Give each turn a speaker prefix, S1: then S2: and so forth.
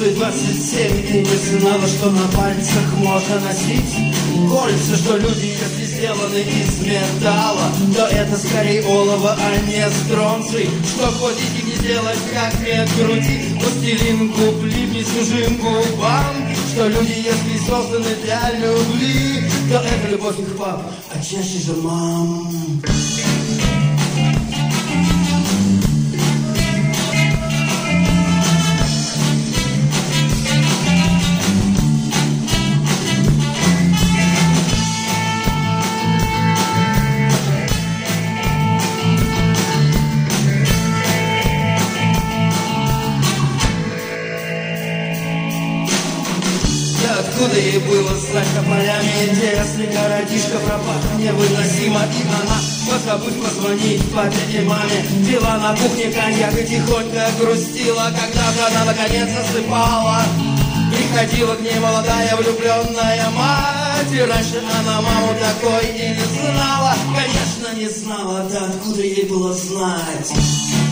S1: свой 27 и не знала, что на пальцах можно носить кольца, что люди, если сделаны из металла, то это скорее олово, а не стронций. Что хотите не делать, как нет груди, пластилин губ липнет чужим губам. Что люди, если созданы для любви, то это любовь их пап, а чаще же мам. Откуда ей было знать, как молями, если городишко пропах невыносимо, и она, позабыв позвонить папе и маме, пила на кухне коньяк и тихонько грустила. Когда-то она наконец засыпала, приходила к ней молодая влюбленная мать, и раньше она маму такой и не знала. Конечно, не знала, да откуда ей было знать.